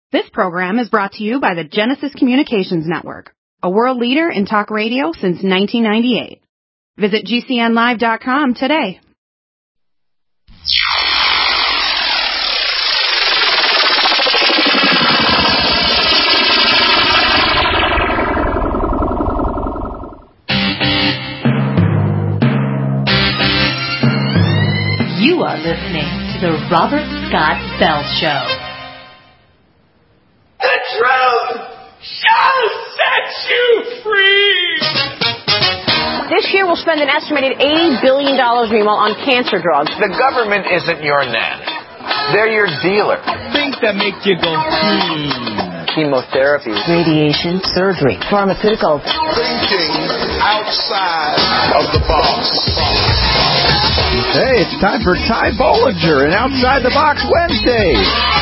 This program is brought to you by the Genesis Communications Network, a world leader in talk radio since 1998. Visit GCNlive.com today. You are listening to the Robert Scott Bell Show. The truth shall set you free. This year we'll spend an estimated $80 billion, meanwhile, on cancer drugs. The government isn't your nanny. They're your dealer. Things that make you go, Chemotherapy. Radiation, surgery, pharmaceuticals. Thinking outside of the box. Hey, it's time for Ty Bollinger and Outside the Box Wednesday.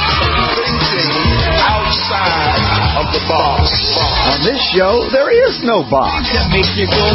Outside of the box. On this show, there is no box. That make you go.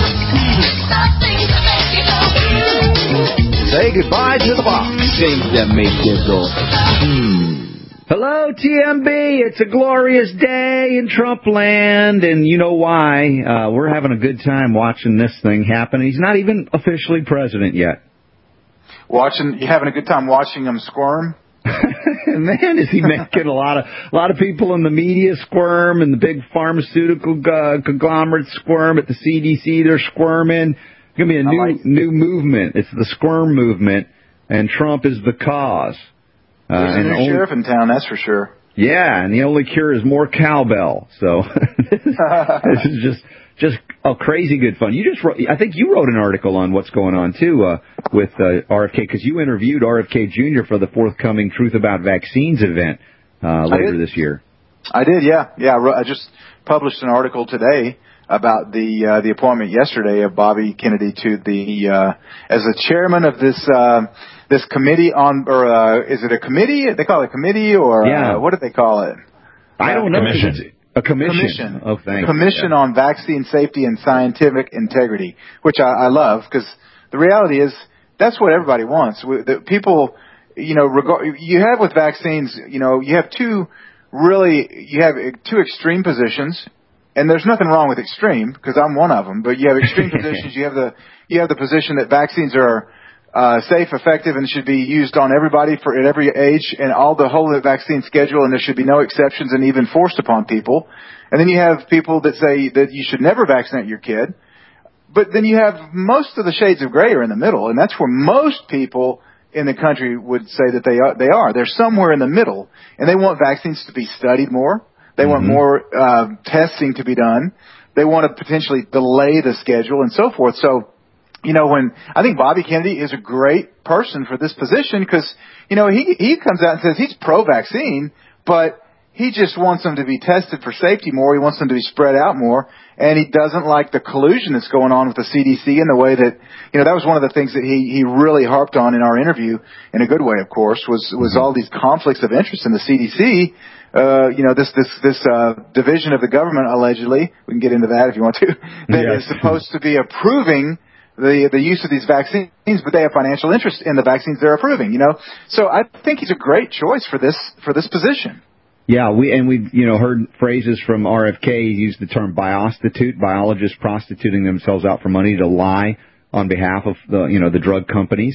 Say goodbye to the box. Things that make you go. Hello, TMB. It's a glorious day in Trump land, and you know why. We're having a good time watching this thing happen. He's not even officially president yet. You having a good time watching him squirm? Man, is he making a lot of people in the media squirm, and the big pharmaceutical conglomerates squirm. At the CDC, they're squirming. It's going to be a new movement. It's the squirm movement, and Trump is the cause. There's a new sheriff in town, that's for sure. Yeah, and the only cure is more cowbell. So this is just crazy good fun. I think you wrote an article on what's going on too with RFK, because you interviewed RFK Jr. for the forthcoming Truth About Vaccines event later this year. I did, yeah. I just published an article today about the appointment yesterday of Bobby Kennedy to the as the chairman of this committee on, or is it a committee? They call it a committee, or what do they call it? I don't know. Commission. A commission. Oh, thanks. Commission on Vaccine Safety and Scientific Integrity, which I love, because the reality is that's what everybody wants. The people, you have with vaccines, you have two extreme positions, and there's nothing wrong with extreme, because I'm one of them. But you have extreme positions. You have the position that vaccines are safe, effective, and should be used on everybody at every age, and the whole vaccine schedule, and there should be no exceptions and even forced upon people. And then you have people that say that you should never vaccinate your kid. But then you have most of the shades of gray are in the middle, and that's where most people in the country would say that they are. They're somewhere in the middle, and they want vaccines to be studied more. They want more testing to be done. They want to potentially delay the schedule and so forth. So, when I think Bobby Kennedy is a great person for this position, because, he comes out and says he's pro-vaccine, but he just wants them to be tested for safety more. He wants them to be spread out more. And he doesn't like the collusion that's going on with the CDC in the way that, that was one of the things that he really harped on in our interview, in a good way, of course, was all these conflicts of interest in the CDC. This division of the government, allegedly, we can get into that if you want to, that is supposed to be approving the use of these vaccines, but they have financial interest in the vaccines they're approving, So I think he's a great choice for this position. Yeah, we've heard phrases from RFK. He used the term biostitute, biologists prostituting themselves out for money to lie on behalf of the drug companies.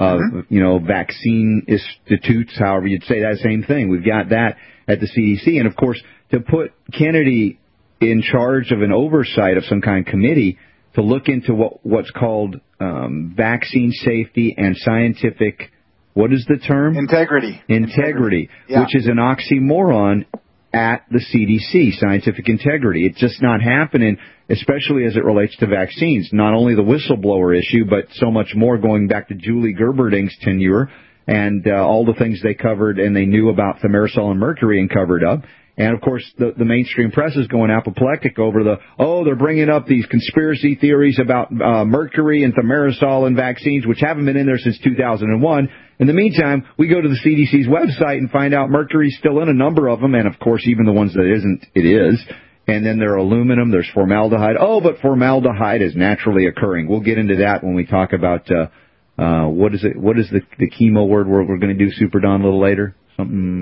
Vaccine institutes, however you'd say that, same thing. We've got that at the CDC, and of course, to put Kennedy in charge of an oversight of some kind of committee to look into what's called vaccine safety and scientific, what is the term? Integrity. Yeah. Which is an oxymoron at the CDC, scientific integrity. It's just not happening, especially as it relates to vaccines. Not only the whistleblower issue, but so much more, going back to Julie Gerberding's tenure and all the things they covered and they knew about thimerosal and mercury and covered up. And, of course, the mainstream press is going apoplectic over they're bringing up these conspiracy theories about mercury and thimerosal and vaccines, which haven't been in there since 2001. In the meantime, we go to the CDC's website and find out mercury's still in a number of them, and, of course, even the ones that it is. And then there are aluminum, there's formaldehyde. Oh, but formaldehyde is naturally occurring. We'll get into that when we talk about what is the chemo word we're going to do, Super Don, a little later? Something...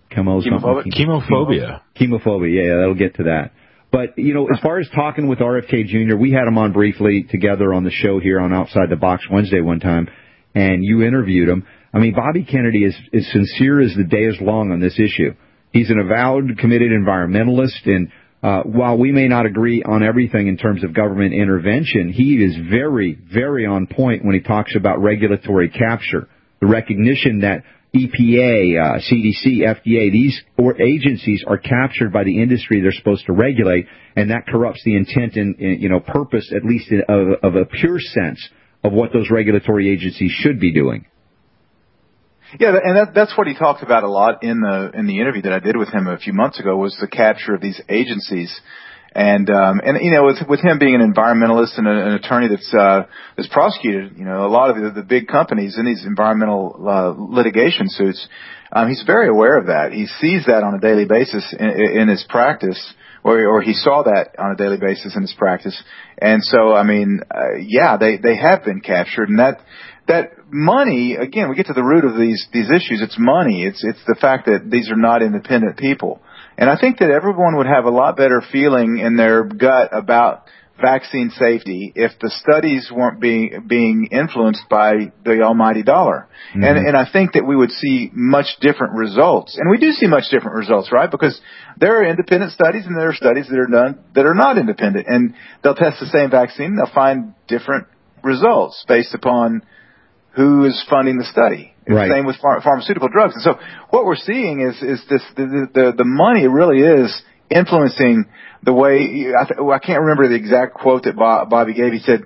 Chemophobia. Yeah, that'll get to that. But, as far as talking with RFK Jr., we had him on briefly together on the show here on Outside the Box Wednesday one time, and you interviewed him. I mean, Bobby Kennedy is sincere as the day is long on this issue. He's an avowed, committed environmentalist, and while we may not agree on everything in terms of government intervention, he is very, very on point when he talks about regulatory capture, the recognition that EPA, CDC, FDA, these agencies are captured by the industry they're supposed to regulate, and that corrupts the intent and purpose, at least of a pure sense, of what those regulatory agencies should be doing. Yeah, and that's what he talked about a lot in the interview that I did with him a few months ago, was the capture of these agencies. And with him being an environmentalist and an attorney that's prosecuted, a lot of the big companies in these environmental litigation suits, he's very aware of that. He sees that on a daily basis in his practice, or he saw that on a daily basis in his practice. And so, they have been captured, and that money, again, we get to the root of these issues. It's money. It's the fact that these are not independent people. And I think that everyone would have a lot better feeling in their gut about vaccine safety if the studies weren't being influenced by the almighty dollar. Mm-hmm. And I think that we would see much different results. And we do see much different results, right? Because there are independent studies and there are studies that are done that are not independent. And they'll test the same vaccine and they'll find different results based upon who is funding the study. Right. Same with pharmaceutical drugs. And so what we're seeing is this, the money really is influencing the way, I can't remember the exact quote that Bobby gave. He said,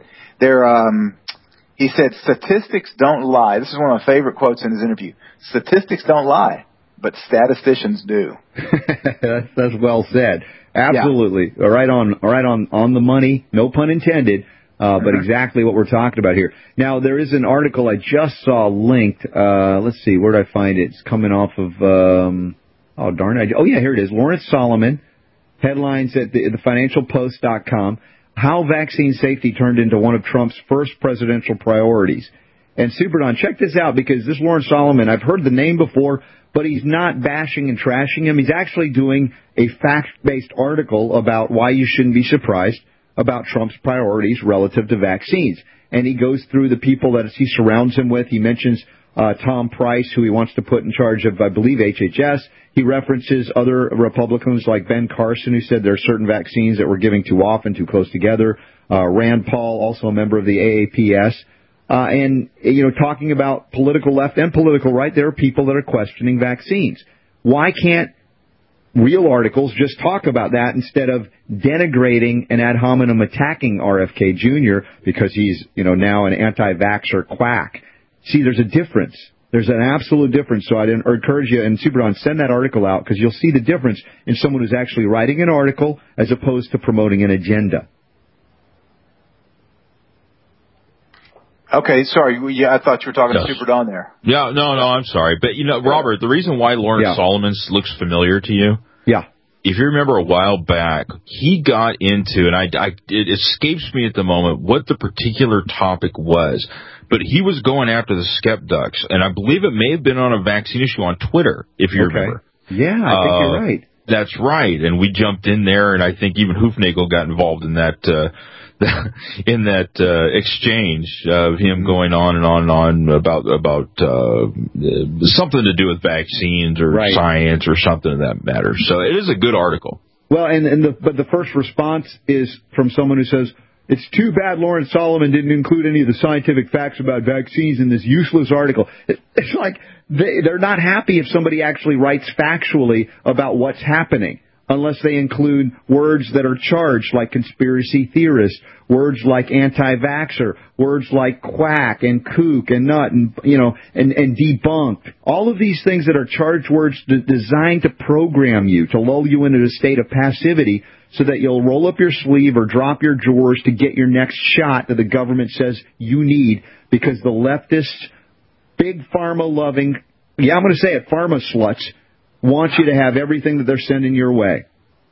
statistics don't lie. This is one of my favorite quotes in his interview. Statistics don't lie, but statisticians do. That's well said. Absolutely. Yeah. Right on the money. No pun intended. But exactly what we're talking about here. Now, there is an article I just saw linked. Let's see, where did I find it? It's coming off of, here it is. Lawrence Solomon, headlines at the financialpost.com, how vaccine safety turned into one of Trump's first presidential priorities. And Super Don, check this out, because this Lawrence Solomon, I've heard the name before, but he's not bashing and trashing him. He's actually doing a fact-based article about why you shouldn't be surprised about Trump's priorities relative to vaccines. And he goes through the people that he surrounds him with. He mentions Tom Price, who he wants to put in charge of, I believe, HHS. He references other Republicans like Ben Carson, who said there are certain vaccines that we're giving too often, too close together. Rand Paul, also a member of the AAPS. And talking about political left and political right, there are people that are questioning vaccines. Why can't real articles just talk about that instead of denigrating and ad hominem attacking RFK Jr. because he's, now an anti-vaxxer quack? See, there's a difference. There's an absolute difference. So I'd encourage you, and Super Don, send that article out, because you'll see the difference in someone who's actually writing an article as opposed to promoting an agenda. Okay, sorry. I thought you were talking to Super Don there. Yeah, no, I'm sorry. But, Robert, the reason why Lawrence Solomon looks familiar to you, if you remember a while back, he got into, and it escapes me at the moment what the particular topic was, but he was going after the skepducks, and I believe it may have been on a vaccine issue on Twitter, if you remember. Yeah, I think you're right. That's right, and we jumped in there, and I think even Hoofnagel got involved in that exchange of him going on and on about something to do with vaccines or science or something of that matter. So it is a good article. Well, but the first response is from someone who says, it's too bad Lawrence Solomon didn't include any of the scientific facts about vaccines in this useless article. It's like they're not happy if somebody actually writes factually about what's happening, unless they include words that are charged, like conspiracy theorist, words like anti-vaxxer, words like quack and kook and nut and debunked. All of these things that are charged words designed to program you, to lull you into a state of passivity so that you'll roll up your sleeve or drop your drawers to get your next shot that the government says you need, because the leftists, big pharma-loving, I'm going to say it, pharma sluts, want you to have everything that they're sending your way.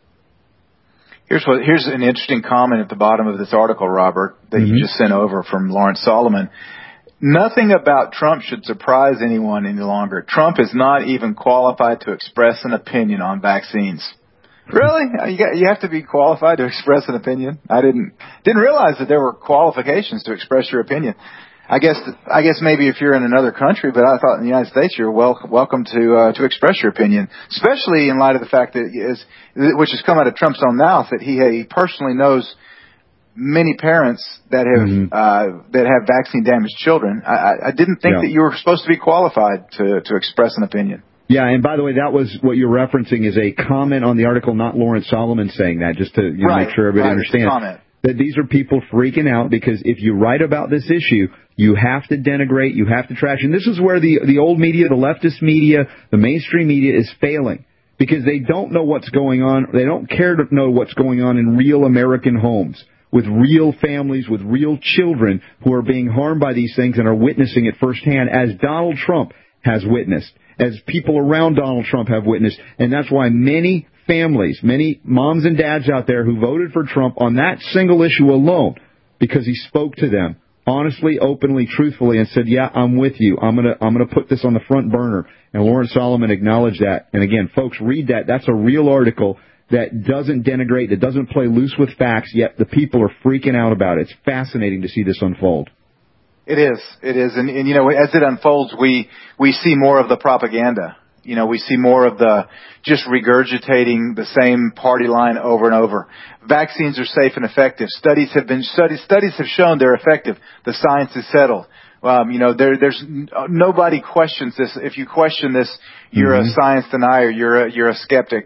Here's an interesting comment at the bottom of this article, Robert, that you just sent over from Lawrence Solomon. Nothing about Trump should surprise anyone any longer. Trump is not even qualified to express an opinion on vaccines. Really? You have to be qualified to express an opinion? I didn't realize that there were qualifications to express your opinion. I guess maybe if you're in another country, but I thought in the United States you're welcome to express your opinion, especially in light of the fact that which has come out of Trump's own mouth, that he personally knows many parents that have vaccine damaged children. I didn't think that you were supposed to be qualified to express an opinion. Yeah, and by the way, that was what you're referencing is a comment on the article, not Lawrence Solomon saying that, just to make sure everybody understands. That these are people freaking out because if you write about this issue, you have to denigrate, you have to trash. And this is where the old media, the leftist media, the mainstream media is failing because they don't know what's going on. They don't care to know what's going on in real American homes with real families, with real children who are being harmed by these things and are witnessing it firsthand, as Donald Trump has witnessed, as people around Donald Trump have witnessed. And that's why many families, many moms and dads out there who voted for Trump on that single issue alone, because he spoke to them honestly, openly, truthfully, and said, yeah, I'm with you. I'm gonna put this on the front burner. And Lawrence Solomon acknowledged that. And again, folks, read that. That's a real article that doesn't denigrate, that doesn't play loose with facts, yet the people are freaking out about it. It's fascinating to see this unfold. It is. And you know, as it unfolds, we see more of the propaganda. You know, we see more of the just regurgitating the same party line over and over. Vaccines are safe and effective. Studies have shown they're effective. The science is settled. You know, there's nobody questions this. If you question this, you're a science denier. You're a skeptic.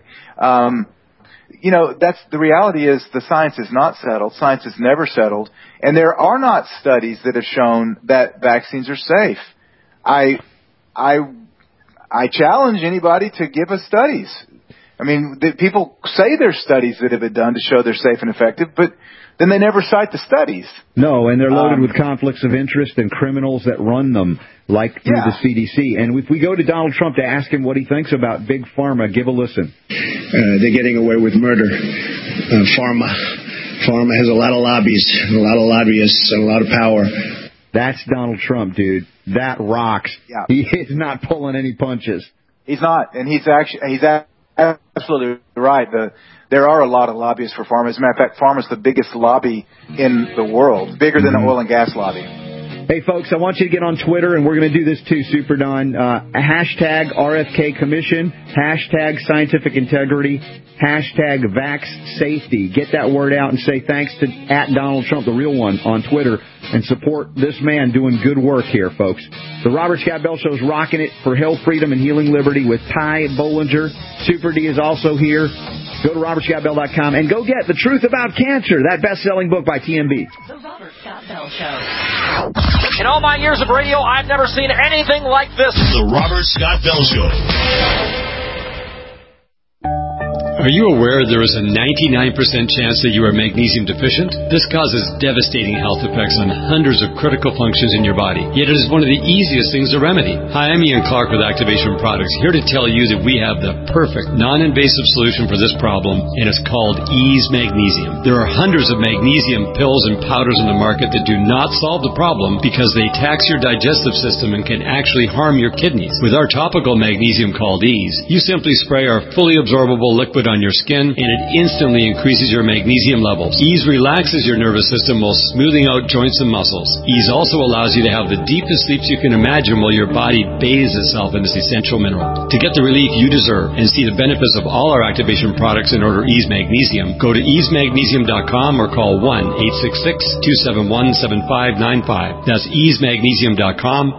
You know, that's the reality is the science is not settled. Science is never settled. And there are not studies that have shown that vaccines are safe. I challenge anybody to give us studies. I mean, people say there's studies that have been done to show they're safe and effective, but then they never cite the studies. No, and they're loaded with conflicts of interest and criminals that run them, like through the CDC. And if we go to Donald Trump to ask him what he thinks about Big Pharma, give a listen. They're getting away with murder. Pharma has a lot of lobbies, a lot of lobbyists, and a lot of power. That's Donald Trump, dude. That rocks. Yeah. He is not pulling any punches. He's not, and he's absolutely right. There are a lot of lobbyists for pharma. As a matter of fact, pharma is the biggest lobby in the world, bigger than the oil and gas lobby. Hey, folks, I want you to get on Twitter, and we're going to do this too, Super Don. Hashtag RFK Commission, hashtag Scientific Integrity, hashtag Vax Safety. Get that word out and say thanks to @Donald Trump, the real one, on Twitter, and support this man doing good work here, folks. The Robert Scott Bell Show is rocking it for health, freedom, and healing liberty with Ty Bollinger. Super D is also here. Go to robertscottbell.com and go get The Truth About Cancer, that best-selling book by TMB. The Robert Scott Bell Show. In all my years of radio, I've never seen anything like this. The Robert Scott Bell Show. Are you aware there is a 99% chance that you are magnesium deficient? This causes devastating health effects on hundreds of critical functions in your body, yet it is one of the easiest things to remedy. Hi, I'm Ian Clark with Activation Products, here to tell you that we have the perfect non-invasive solution for this problem, and it's called Ease Magnesium. There are hundreds of magnesium pills and powders in the market that do not solve the problem because they tax your digestive system and can actually harm your kidneys. With our topical magnesium called Ease, you simply spray our fully absorbable liquid on your skin, and it instantly increases your magnesium levels. Ease relaxes your nervous system while smoothing out joints and muscles. Ease also allows you to have the deepest sleeps you can imagine while your body bathes itself in this essential mineral. To get the relief you deserve and see the benefits of all our Activation products in order Ease Magnesium, go to easemagnesium.com or call 1-866-271-7595. That's easemagnesium.com,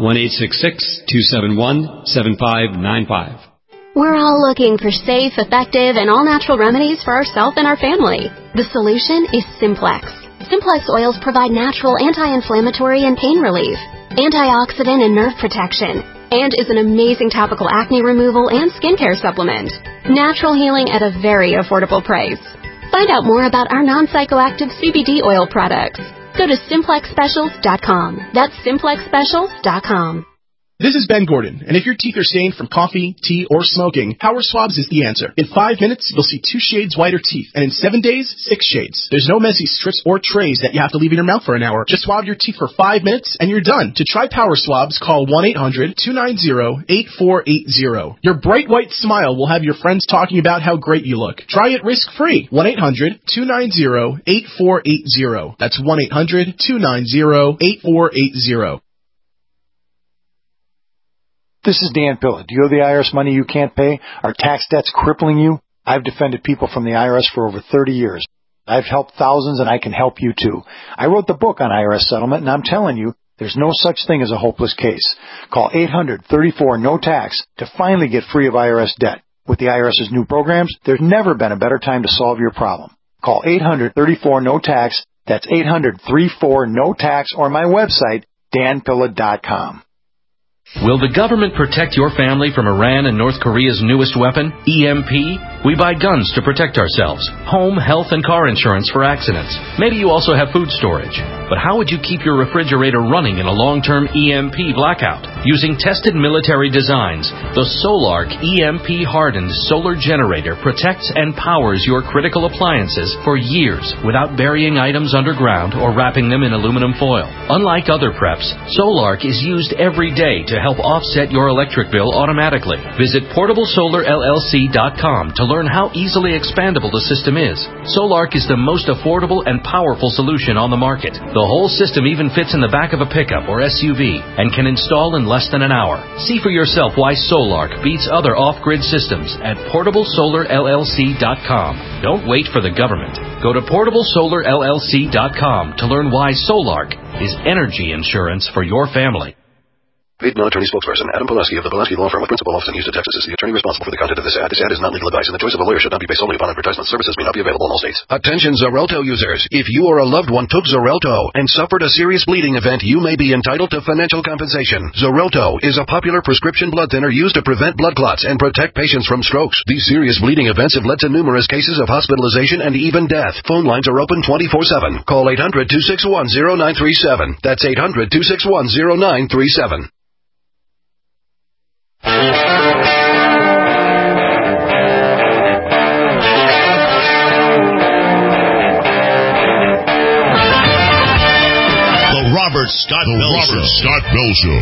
1-866-271-7595. We're all looking for safe, effective, and all-natural remedies for ourselves and our family. The solution is Simplex. Simplex oils provide natural anti-inflammatory and pain relief, antioxidant and nerve protection, and is an amazing topical acne removal and skincare supplement. Natural healing at a very affordable price. Find out more about our non-psychoactive CBD oil products. Go to SimplexSpecials.com. That's SimplexSpecials.com. This is Ben Gordon, and if your teeth are stained from coffee, tea, or smoking, Power Swabs is the answer. In 5 minutes, you'll see 2 shades whiter teeth, and in 7 days, 6 shades. There's no messy strips or trays that you have to leave in your mouth for an hour. Just swab your teeth for 5 minutes, and you're done. To try Power Swabs, call 1-800-290-8480. Your bright white smile will have your friends talking about how great you look. Try it risk-free. 1-800-290-8480. That's 1-800-290-8480. This is Dan Pilla. Do you owe the IRS money you can't pay? Are tax debts crippling you? I've defended people from the IRS for over 30 years. I've helped thousands, and I can help you too. I wrote the book on IRS settlement, and I'm telling you, there's no such thing as a hopeless case. Call 800-34-NO-TAX to finally get free of IRS debt. With the IRS's new programs, there's never been a better time to solve your problem. Call 800-34-NO-TAX. That's 800-34-NO-TAX, or my website, danpilla.com. Will the government protect your family from Iran and North Korea's newest weapon, EMP? We buy guns to protect ourselves, home, health, and car insurance for accidents. Maybe you also have food storage. But how would you keep your refrigerator running in a long-term EMP blackout? Using tested military designs, the Solark EMP-hardened solar generator protects and powers your critical appliances for years without burying items underground or wrapping them in aluminum foil. Unlike other preps, Solark is used every day to help offset your electric bill automatically. Visit PortableSolarLLC.com to learn how easily expandable the system is. Solark is the most affordable and powerful solution on the market. The whole system even fits in the back of a pickup or SUV and can install in less than an hour. See for yourself why Solark beats other off-grid systems at PortableSolarLLC.com. Don't wait for the government. Go to PortableSolarLLC.com to learn why Solark is energy insurance for your family. Paid non-attorney spokesperson Adam Pulaski of the Pulaski Law Firm with principal office in Houston, Texas, is the attorney responsible for the content of this ad. This ad is not legal advice, and the choice of a lawyer should not be based solely upon advertisement. Services may not be available in all states. Attention Xarelto users. If you or a loved one took Xarelto and suffered a serious bleeding event, you may be entitled to financial compensation. Xarelto is a popular prescription blood thinner used to prevent blood clots and protect patients from strokes. These serious bleeding events have led to numerous cases of hospitalization and even death. Phone lines are open 24/7. Call 800-261-0937. That's 800-261-0937. The Robert Scott Bell Show.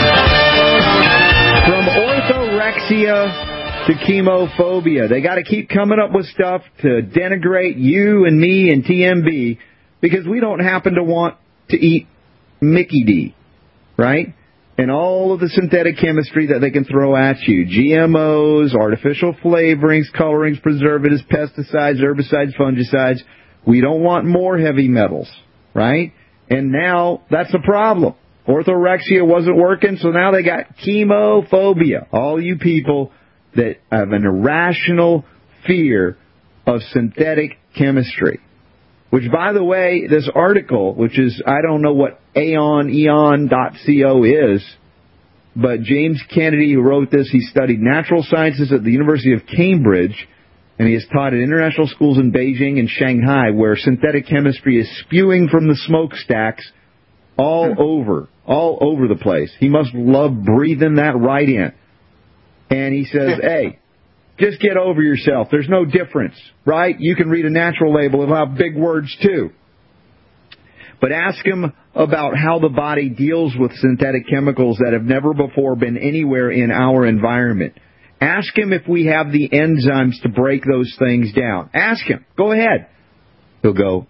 From orthorexia to chemophobia, they got to keep coming up with stuff to denigrate you and me and TMB because we don't happen to want to eat Mickey D, right? And all of the synthetic chemistry that they can throw at you. GMOs, artificial flavorings, colorings, preservatives, pesticides, herbicides, fungicides. We don't want more heavy metals, right? And now that's a problem. Orthorexia wasn't working, so now they got chemophobia. All you people that have an irrational fear of synthetic chemistry. Which, by the way, this article, which is, I don't know what eon.co is, but James Kennedy, who wrote this, he studied natural sciences at the University of Cambridge, and he has taught at international schools in Beijing and Shanghai, where synthetic chemistry is spewing from the smokestacks all over the place. He must love breathing that right in. And he says, hey, just get over yourself. There's no difference, right? You can read a natural label. It'll have big words, too. But ask him about how the body deals with synthetic chemicals that have never before been anywhere in our environment. Ask him if we have the enzymes to break those things down. Ask him. Go ahead. He'll go,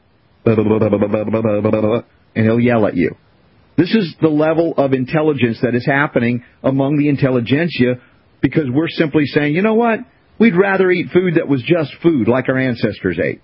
and he'll yell at you. This is the level of intelligence that is happening among the intelligentsia because we're simply saying, you know what? We'd rather eat food that was just food, like our ancestors ate.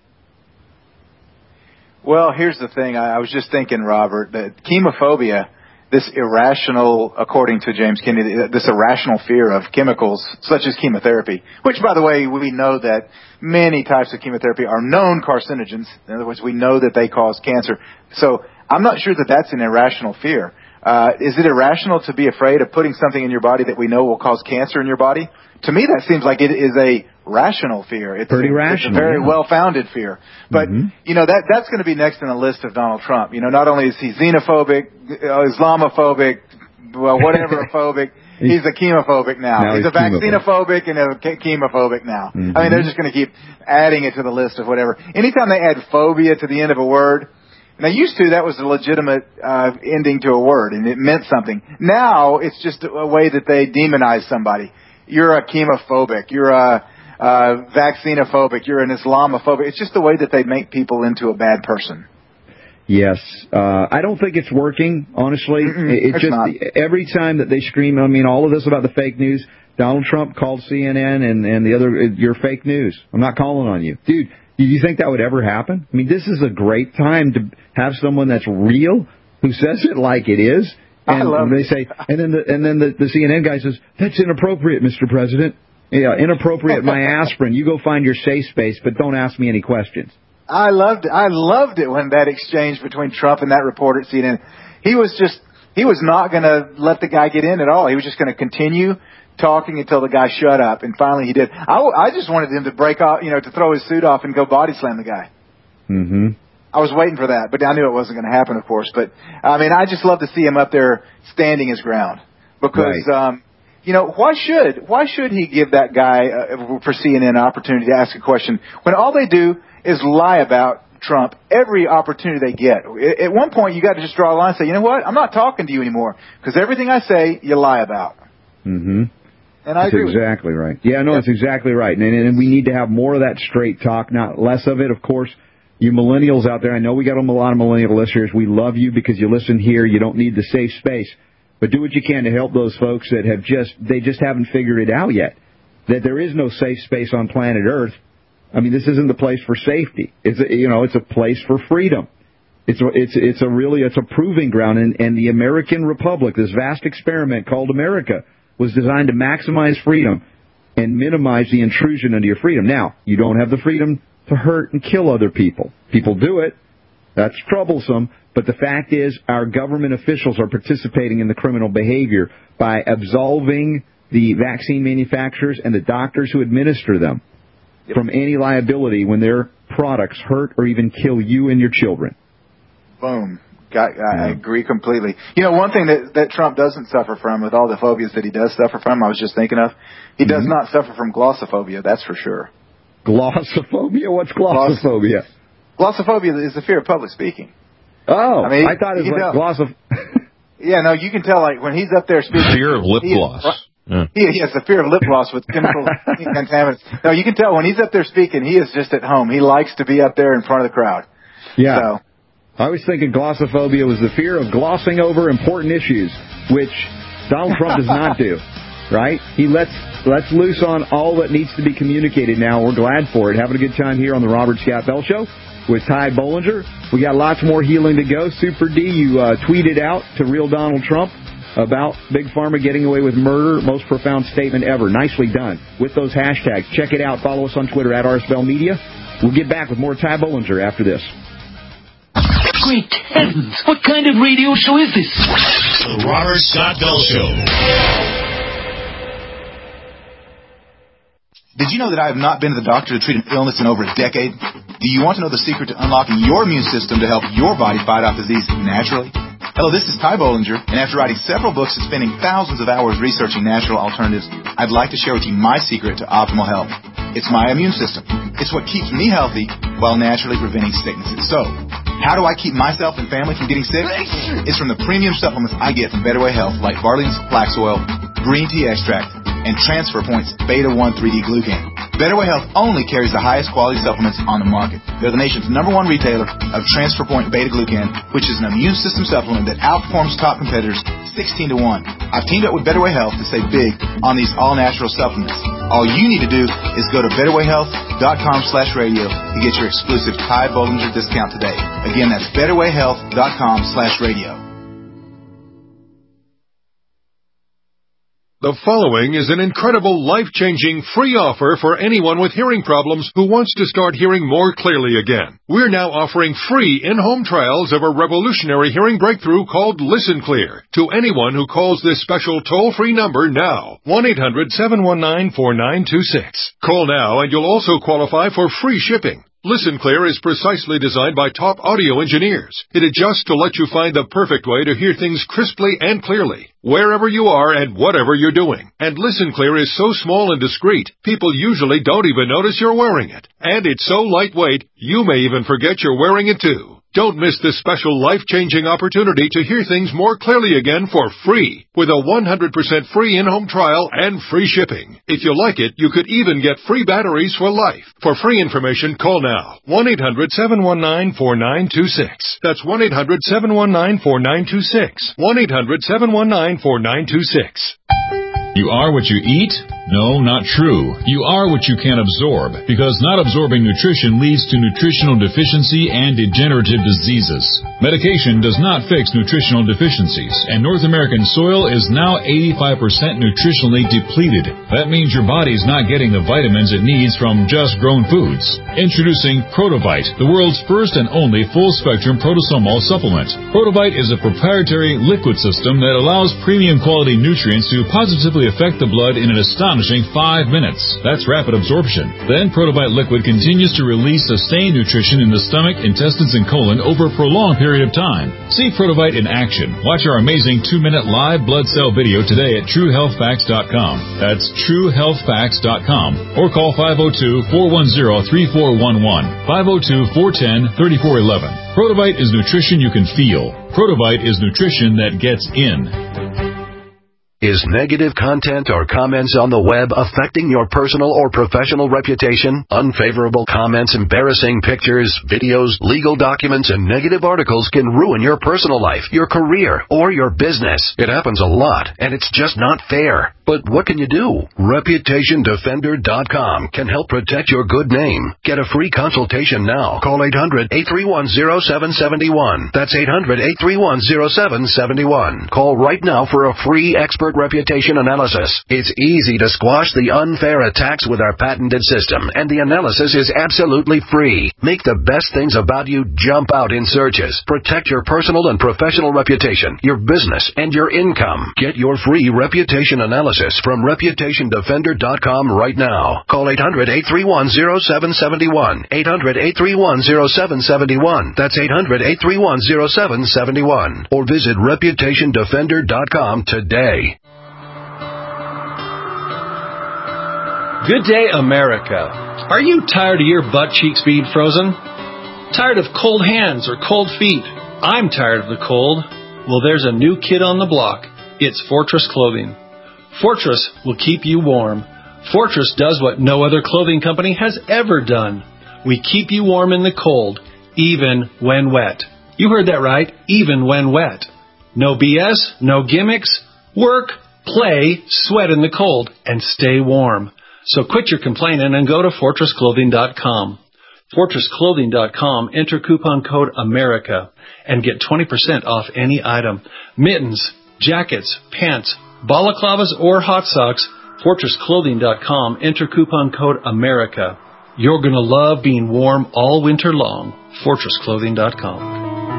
Well, here's the thing. I was just thinking, Robert, that chemophobia, this irrational, according to James Kennedy, this irrational fear of chemicals such as chemotherapy, which, by the way, we know that many types of chemotherapy are known carcinogens. In other words, we know that they cause cancer. So I'm not sure that that's an irrational fear. Is it irrational to be afraid of putting something in your body that we know will cause cancer in your body? To me, that seems like it is a rational fear. It's pretty rational. It's a very well-founded fear. But, you know, that's going to be next in the list of Donald Trump. You know, not only is he xenophobic, Islamophobic, whatever phobic. He's a chemophobic now. He's a vaccinophobic and a chemophobic now. Mm-hmm. I mean, they're just going to keep adding it to the list of whatever. Anytime they add phobia to the end of a word, now used to that was a legitimate ending to a word and it meant something. Now it's just a way that they demonize somebody. You're a chemophobic. You're a vaccinophobic. You're an Islamophobic. It's just the way that they make people into a bad person. Yes. I don't think it's working, honestly. It's just not. Every time that they scream, I mean, all of this about the fake news, Donald Trump called CNN and the other, you're fake news. I'm not calling on you. Dude, do you think that would ever happen? I mean, this is a great time to have someone that's real who says it like it is. And I love they it. say, and then the CNN guy says, that's inappropriate, Mr. President. Yeah, inappropriate, my aspirin. You go find your safe space, but don't ask me any questions. I loved it when that exchange between Trump and that reporter at CNN. He was not going to let the guy get in at all. He was just going to continue talking until the guy shut up. And finally he did. I just wanted him to break off, to throw his suit off and go body slam the guy. Mm-hmm. I was waiting for that, but I knew it wasn't going to happen, of course. But, I mean, I just love to see him up there standing his ground. Because, right. Why should he give that guy for CNN an opportunity to ask a question when all they do is lie about Trump every opportunity they get? At one point, you got to just draw a line and say, you know what? I'm not talking to you anymore because everything I say, you lie about. Mm-hmm. And I agree. That's exactly right. Yeah, no, it's exactly right. And we need to have more of that straight talk, not less of it, of course. You millennials out there, I know we got a lot of millennial listeners. We love you because you listen here. You don't need the safe space. But do what you can to help those folks that they just haven't figured it out yet. That there is no safe space on planet Earth. I mean, this isn't the place for safety. It's a place for freedom. It's a proving ground. And the American Republic, this vast experiment called America, was designed to maximize freedom and minimize the intrusion into your freedom. Now, you don't have the freedom to hurt and kill other people. People do it. That's troublesome. But the fact is, our government officials are participating in the criminal behavior by absolving the vaccine manufacturers and the doctors who administer them from any liability when their products hurt or even kill you and your children. Boom. I agree completely. One thing that Trump doesn't suffer from with all the phobias that he does suffer from, I was just thinking of, he does not suffer from glossophobia, that's for sure. Glossophobia? What's glossophobia? Glossophobia is the fear of public speaking. Oh, I thought it was like Yeah, no, you can tell, like, when he's up there speaking. Fear of lip gloss. Yes, the fear of lip gloss with chemical contaminants. No, you can tell when he's up there speaking, he is just at home. He likes to be up there in front of the crowd. Yeah. So. I was thinking glossophobia was the fear of glossing over important issues, which Donald Trump does not do, right? He lets loose on all that needs to be communicated now. We're glad for it. Having a good time here on the Robert Scott Bell Show with Ty Bollinger. We got lots more healing to go. Super D, you tweeted out to Real Donald Trump about Big Pharma getting away with murder. Most profound statement ever. Nicely done. With those hashtags. Check it out. Follow us on Twitter at RSBell Media. We'll get back with more Ty Bollinger after this. Great heavens! What kind of radio show is this? The Robert Scott Bell Show. Did you know that I have not been to the doctor to treat an illness in over a decade? Do you want to know the secret to unlocking your immune system to help your body fight off disease naturally? Hello, this is Ty Bollinger, and after writing several books and spending thousands of hours researching natural alternatives, I'd like to share with you my secret to optimal health. It's my immune system. It's what keeps me healthy while naturally preventing sicknesses. So, how do I keep myself and family from getting sick? It's from the premium supplements I get from Better Way Health, like Barley's Flax Oil, Green Tea Extract, and Transfer Points Beta 1 3D Glucan. Better Way Health only carries the highest quality supplements on the market. They're the nation's #1 retailer of Transfer Point Beta Glucan, which is an immune system supplement that outperforms top competitors 16 to 1. I've teamed up with Better Way Health to save big on these all-natural supplements. All you need to do is go to betterwayhealth.com/radio to get your exclusive Ty Bollinger discount today. Again, that's betterwayhealth.com/radio. The following is an incredible, life-changing, free offer for anyone with hearing problems who wants to start hearing more clearly again. We're now offering free in-home trials of a revolutionary hearing breakthrough called Listen Clear to anyone who calls this special toll-free number now, 1-800-719-4926. Call now and you'll also qualify for free shipping. Listen Clear is precisely designed by top audio engineers. It adjusts to let you find the perfect way to hear things crisply and clearly, wherever you are and whatever you're doing. And Listen Clear is so small and discreet, people usually don't even notice you're wearing it. And it's so lightweight, you may even forget you're wearing it too. Don't miss this special life-changing opportunity to hear things more clearly again for free, with a 100% free in-home trial and free shipping. If you like it, you could even get free batteries for life. For free information, call now. 1-800-719-4926. That's 1-800-719-4926. 1-800-719-4926. You are what you eat? No, not true. You are what you can absorb, because not absorbing nutrition leads to nutritional deficiency and degenerative diseases. Medication does not fix nutritional deficiencies, and North American soil is now 85% nutritionally depleted. That means your body's not getting the vitamins it needs from just grown foods. Introducing Protovite, the world's first and only full-spectrum protosomal supplement. Protovite is a proprietary liquid system that allows premium quality nutrients to positively affect the blood in an astonishing 5 minutes. That's rapid absorption. Then Protovite liquid continues to release sustained nutrition in the stomach, intestines, and colon over a prolonged period of time. See Protovite in action. Watch our amazing 2-minute live blood cell video today at TrueHealthFacts.com. That's TrueHealthFacts.com. Or call 502-410-3411. 502-410-3411. Protovite is nutrition you can feel. Protovite is nutrition that gets in. Is negative content or comments on the web affecting your personal or professional reputation? Unfavorable comments, embarrassing pictures, videos, legal documents, and negative articles can ruin your personal life, your career, or your business. It happens a lot, and it's just not fair. But what can you do? ReputationDefender.com can help protect your good name. Get a free consultation now. Call 800-831-0771. That's 800-831-0771. Call right now for a free expert reputation analysis. It's easy to squash the unfair attacks with our patented system, and the analysis is absolutely free. Make the best things about you jump out in searches. Protect your personal and professional reputation, your business, and your income. Get your free reputation analysis from ReputationDefender.com right now. Call 800-831-0771. 800-831-0771. That's 800-831-0771. Or visit ReputationDefender.com today. Good day, America. Are you tired of your butt cheeks being frozen? Tired of cold hands or cold feet? I'm tired of the cold. Well, there's a new kid on the block. It's Fortress Clothing. Fortress will keep you warm. Fortress does what no other clothing company has ever done. We keep you warm in the cold, even when wet. You heard that right, even when wet. No BS, no gimmicks. Work, play, sweat in the cold, and stay warm. So quit your complaining and go to FortressClothing.com. FortressClothing.com, enter coupon code AMERICA and get 20% off any item. Mittens, jackets, pants, balaclavas, or hot socks. FortressClothing.com, enter coupon code AMERICA. You're going to love being warm all winter long. FortressClothing.com.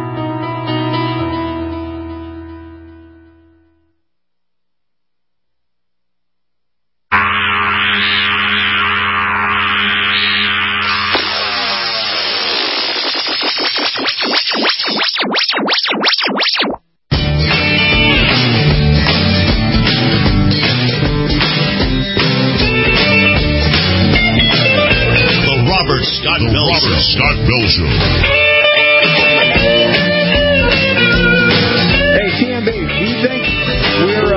Scott Bell Show. Hey, TMB, do you think we're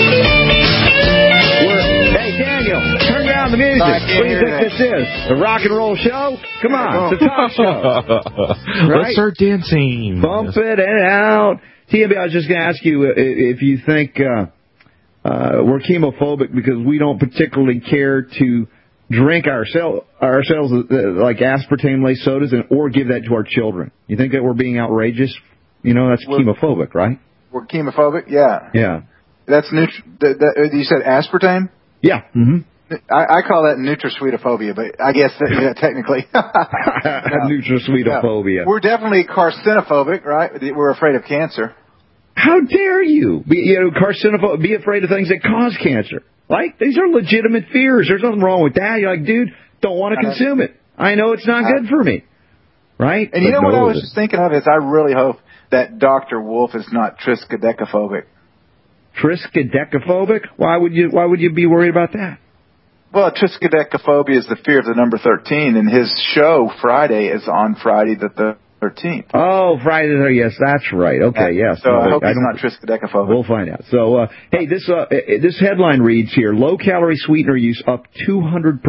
hey, Daniel, turn down the music. What do you think this is? A rock and roll show? Come on, it's a talk show. Right? Let's start dancing. Bump it out. TMB, I was just going to ask you if you think we're chemophobic because we don't particularly care to drink ourselves like aspartame-laced sodas or give that to our children. You think that we're being outrageous? You know, that's chemophobic, right? We're chemophobic? Yeah. Yeah. That's you said aspartame? Yeah. Mm-hmm. I call that nutrasweetophobia, but I guess technically. Nutrasweetophobia. No. We're definitely carcinophobic, right? We're afraid of cancer. How dare you? Be afraid of things that cause cancer. Like, these are legitimate fears. There's nothing wrong with that. You're like, dude, don't want to consume it. I know it's not good for me. Right? And you know what I was just thinking of is I really hope that Dr. Wolf is not triskaidekaphobic. Triskaidekaphobic? Why would you be worried about that? Well, triskaidekaphobia is the fear of the number 13, and his show Friday is on Friday the 13th. Oh, Friday the 13th. Yes, that's right. Okay, yes. So I hope he's not triskaidekaphobic. We'll find out. So, hey, this headline reads here: low-calorie sweetener use up 200%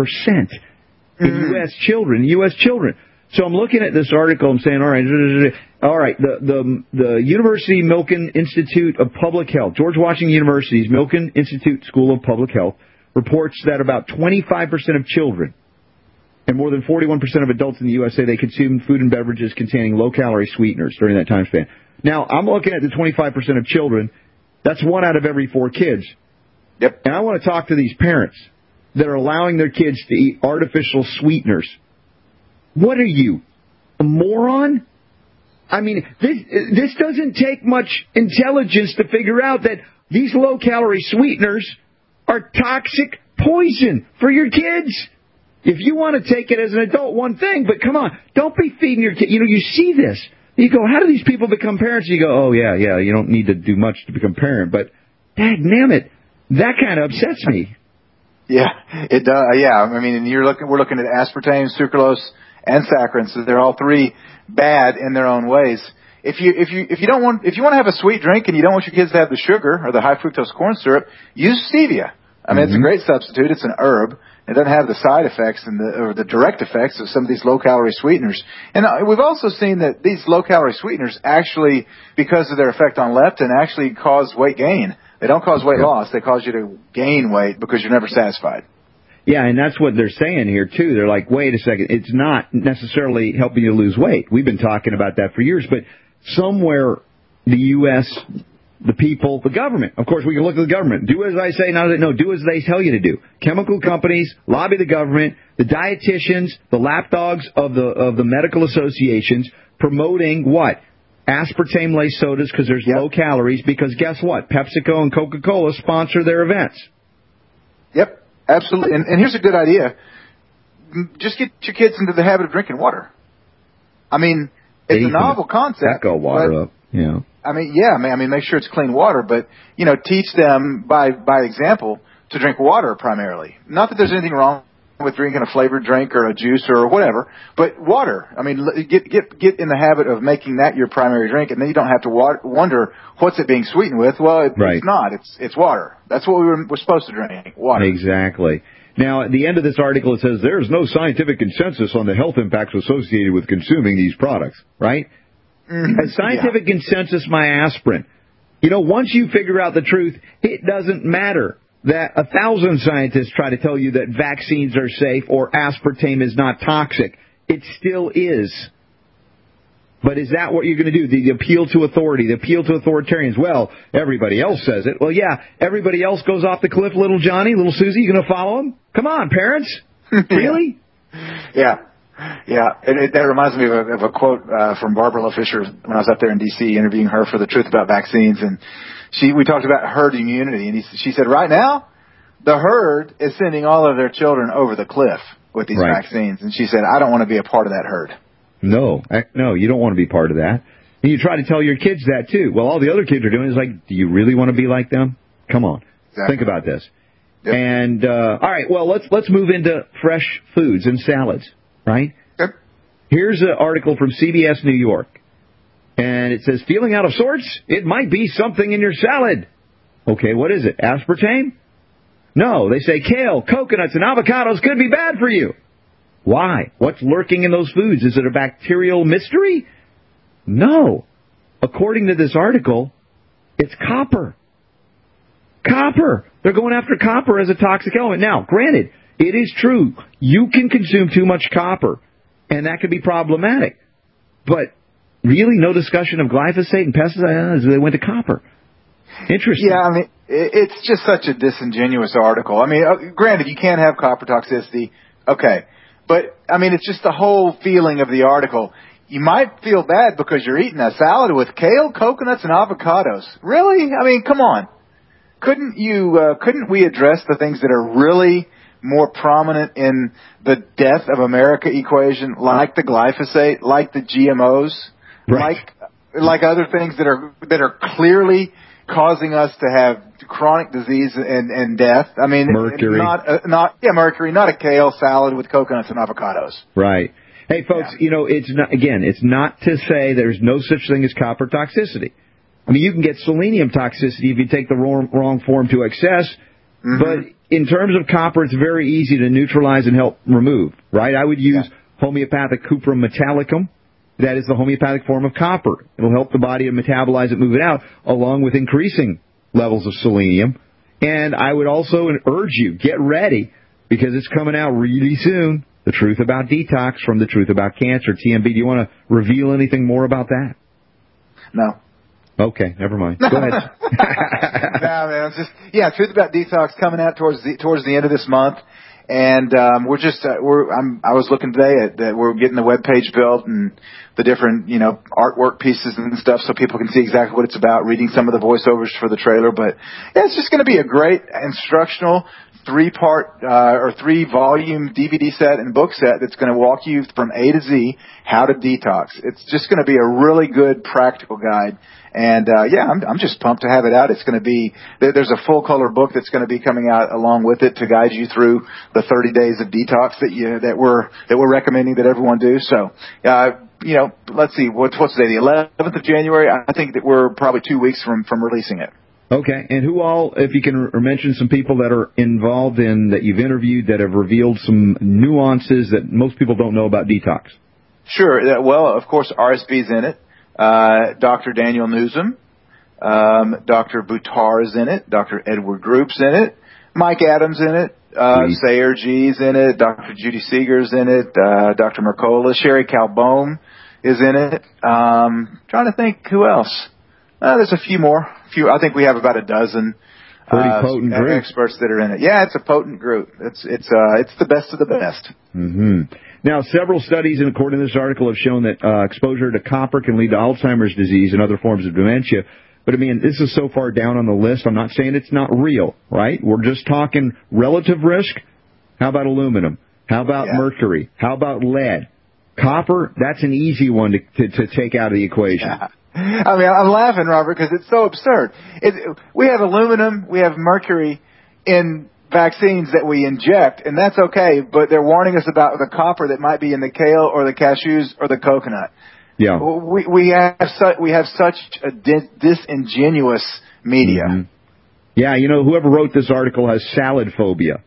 in U.S. children. So I'm looking at this article and saying, all right. The University Milken Institute of Public Health, George Washington University's Milken Institute School of Public Health, reports that about 25% of children and more than 41% of adults in the U.S. say they consume food and beverages containing low-calorie sweeteners during that time span. Now, I'm looking at the 25% of children. That's 1 out of every 4 kids. Yep. And I want to talk to these parents that are allowing their kids to eat artificial sweeteners. What are you, a moron? I mean, this doesn't take much intelligence to figure out that these low-calorie sweeteners are toxic poison for your kids. If you want to take it as an adult, one thing, but come on, don't be feeding your kid. You know, you see this. You go, how do these people become parents? You go, oh, yeah, you don't need to do much to become a parent. But, dammit, that kind of upsets me. Yeah, it does. Yeah, I mean, we're looking at aspartame, sucralose, and saccharin, so they're all three bad in their own ways. If you want to have a sweet drink and you don't want your kids to have the sugar or the high fructose corn syrup, use stevia. I mean, it's a great substitute. It's an herb. It doesn't have the side effects or the direct effects of some of these low-calorie sweeteners. And we've also seen that these low-calorie sweeteners actually, because of their effect on leptin, actually cause weight gain. They don't cause weight loss. They cause you to gain weight because you're never satisfied. Yeah, and that's what they're saying here, too. They're like, wait a second, it's not necessarily helping you lose weight. We've been talking about that for years, but somewhere the U.S., the people, the government, of course, we can look at the government. Do as I say, do as they tell you to do. Chemical companies lobby the government, the dietitians, the lapdogs of the medical associations promoting what? Aspartame-laced sodas because there's low calories, because guess what? PepsiCo and Coca-Cola sponsor their events. Yep. Absolutely. And here's a good idea. Just get your kids into the habit of drinking water. I mean, it's a novel concept. Echo water up, yeah. I mean, make sure it's clean water, but, teach them by example to drink water primarily. Not that there's anything wrong with drinking a flavored drink or a juice or whatever, but water. I mean, get in the habit of making that your primary drink, and then you don't have to wonder what's it being sweetened with. Well, it's not. It's water. That's what we're supposed to drink, water. Exactly. Now, at the end of this article, it says there is no scientific consensus on the health impacts associated with consuming these products, right? A scientific consensus, my aspirin. Once you figure out the truth, it doesn't matter that 1,000 scientists try to tell you that vaccines are safe or aspartame is not toxic. It still is. But is that what you're going to do? The appeal to authority, the appeal to authoritarians. Well, everybody else says it. Well, yeah, everybody else goes off the cliff. Little Johnny, little Susie, you going to follow them? Come on, parents. Really? Yeah. And that reminds me of a quote from Barbara LaFisher when I was up there in D.C. interviewing her for The Truth About Vaccines. And we talked about herd immunity. And she said, right now, the herd is sending all of their children over the cliff with these vaccines. And she said, I don't want to be a part of that herd. No, you don't want to be part of that. And you try to tell your kids that, too. Well, all the other kids are doing is like, do you really want to be like them? Come on. Exactly. Think about this. Yep. And, all right, well, let's move into fresh foods and salads, right? Yep. Here's an article from CBS New York. And it says, feeling out of sorts? It might be something in your salad. Okay, what is it? Aspartame? No, they say kale, coconuts, and avocados could be bad for you. Why? What's lurking in those foods? Is it a bacterial mystery? No. According to this article, it's copper. Copper. They're going after copper as a toxic element. Now, granted, it is true. You can consume too much copper, and that could be problematic. But really, no discussion of glyphosate and pesticides. They went to copper. Interesting. Yeah, I mean, it's just such a disingenuous article. I mean, granted, you can't have copper toxicity. Okay. But, I mean, it's just the whole feeling of the article. You might feel bad because you're eating a salad with kale, coconuts, and avocados. Really? I mean, come on. Couldn't we address the things that are really more prominent in the death of America equation, like the glyphosate, like the GMOs, like other things that are clearly causing us to have chronic disease and death. I mean, mercury. Mercury, not a kale salad with coconuts and avocados. Right. Hey, folks, it's not to say there's no such thing as copper toxicity. I mean, you can get selenium toxicity if you take the wrong form to excess, but in terms of copper, it's very easy to neutralize and help remove, right? I would use homeopathic cuprum metallicum. That is the homeopathic form of copper. It'll help the body to metabolize it, move it out, along with increasing levels of selenium. And I would also urge you, get ready, because it's coming out really soon. The Truth About Detox from The Truth About Cancer. TMB, do you want to reveal anything more about that? No. Okay, never mind. Go ahead. No, man, it's just Truth About Detox coming out towards the end of this month, and I was looking today at that we're getting the webpage built and the different artwork pieces and stuff, so people can see exactly what it's about. Reading some of the voiceovers for the trailer, but it's just going to be a great instructional 3-part or 3-volume DVD set and book set that's going to walk you from A to Z how to detox. It's just going to be a really good practical guide. And I'm just pumped to have it out. It's going to be there's a full color book that's going to be coming out along with it to guide you through the 30 days of detox that we're recommending that everyone do. So let's see, what's today, the 11th of January? I think that we're probably 2 weeks from releasing it. Okay, and who all, if you can mention some people that are involved in, that you've interviewed, that have revealed some nuances that most people don't know about detox? Sure. Well, of course, RSB's in it. Dr. Daniel Newsom, Dr. Buttar is in it, Dr. Edward Group's in it, Mike Adams in it, Sayer G's in it, Dr. Judy Seeger's in it, Dr. Mercola, Sherry Calbone is in it. Trying to think who else. There's a few more. I think we have about a dozen potent experts that are in it. Yeah, it's a potent group. It's the best of the best. Mm-hmm. Now, several studies, and according to this article, have shown that exposure to copper can lead to Alzheimer's disease and other forms of dementia. But, I mean, this is so far down on the list, I'm not saying it's not real, right? We're just talking relative risk. How about aluminum? How about mercury? How about lead? Copper, that's an easy one to take out of the equation. Yeah. I mean, I'm laughing, Robert, because it's so absurd. We have aluminum, we have mercury in vaccines that we inject, and that's okay, but they're warning us about the copper that might be in the kale or the cashews or the coconut. Yeah. We have such a disingenuous media. Mm-hmm. Yeah, whoever wrote this article has salad phobia.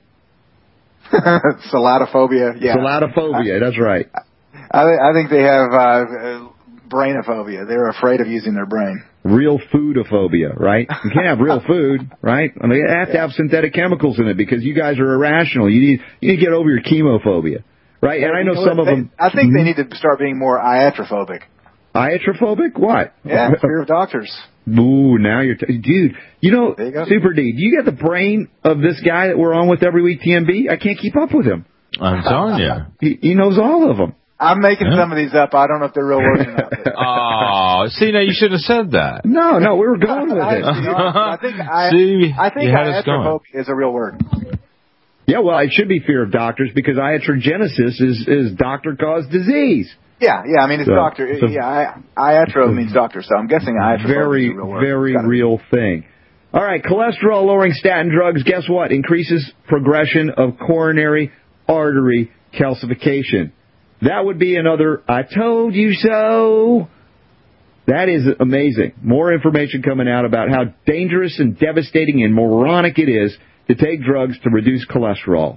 Salatophobia, yeah. Salatophobia, that's right. I think they have brainophobia. They're afraid of using their brain. Real foodophobia, right? You can't have real food, right? I mean, you have to have synthetic chemicals in it because you guys are irrational. You need to get over your chemophobia, right? And I know some of them. I think they need to start being more iatrophobic. Iatrophobic? What? Yeah, fear of doctors. Ooh, now you're... Dude, Super D, do you get the brain of this guy that we're on with every week, TMB? I can't keep up with him. I'm telling you. He knows all of them. I'm making some of these up. I don't know if they're real words or not. Oh, see, now you should have said that. No, we were going with it. I think iatrophobic is a real word. Yeah, well, it should be fear of doctors because iatrogenesis is doctor-caused disease. Yeah, I mean, it's doctor. Iatro means doctor, so I'm guessing iatrophobic is a real word. Very real thing. All right, cholesterol-lowering statin drugs, guess what? Increases progression of coronary artery calcification. That would be another, I told you so. That is amazing. More information coming out about how dangerous and devastating and moronic it is to take drugs to reduce cholesterol.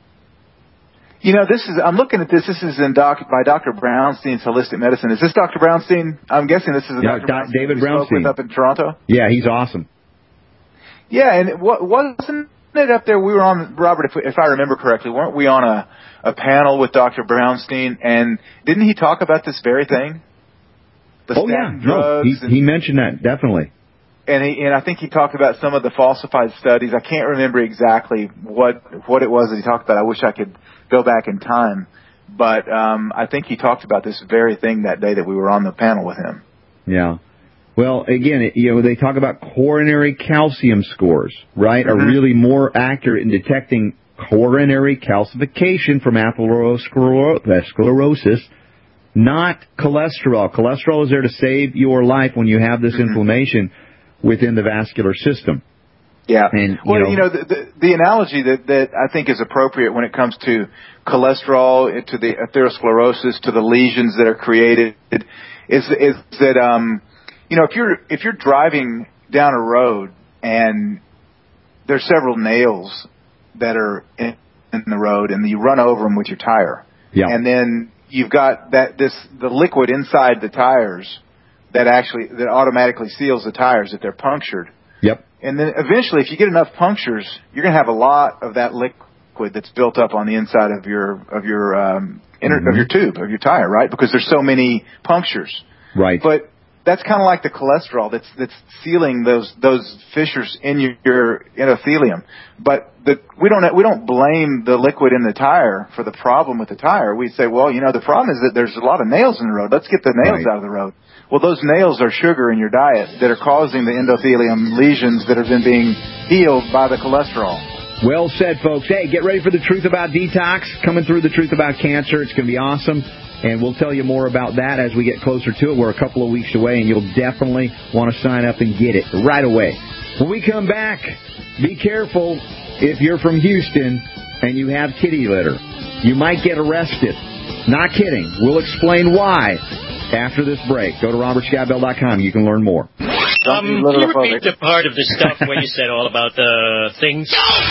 I'm looking at this. This is by Dr. Brownstein's Holistic Medicine. Is this Dr. Brownstein? I'm guessing this is Dr. Brownstein David Brownstein up in Toronto. Yeah, he's awesome. Yeah, and wasn't it up there? We were on, Robert, if I remember correctly, weren't we on a panel with Dr. Brownstein, and didn't he talk about this very thing? Drugs. He mentioned that, definitely. And I think he talked about some of the falsified studies. I can't remember exactly what it was that he talked about. I wish I could go back in time. But I think he talked about this very thing that day that we were on the panel with him. Yeah. Well, again, they talk about coronary calcium scores, right, are really more accurate in detecting coronary calcification from atherosclerosis, not cholesterol. Cholesterol is there to save your life when you have this inflammation within the vascular system. Yeah. And, the analogy that I think is appropriate when it comes to cholesterol, to the atherosclerosis, to the lesions that are created, is that if you're driving down a road and there's several nails that are in the road, and you run over them with your tire, and then you've got the liquid inside the tires that automatically seals the tires if they're punctured. Yep. And then eventually, if you get enough punctures, you're going to have a lot of that liquid that's built up on the inside of your tube, of your tire, right? Because there's so many punctures. Right. But that's kind of like the cholesterol that's sealing those fissures in your endothelium. But we don't blame the liquid in the tire for the problem with the tire. We say, well, the problem is that there's a lot of nails in the road. Let's get the nails out of the road. Well, those nails are sugar in your diet that are causing the endothelium lesions that have been being healed by the cholesterol. Well said, folks. Hey, get ready for the Truth About Detox, coming through the Truth About Cancer. It's going to be awesome, and we'll tell you more about that as we get closer to it. We're a couple of weeks away, and you'll definitely want to sign up and get it right away. When we come back, be careful if you're from Houston and you have kitty litter. You might get arrested. Not kidding. We'll explain why after this break. Go to RobertScottBell.com. You can learn more. Can you repeat the part of the stuff where you said all about the things?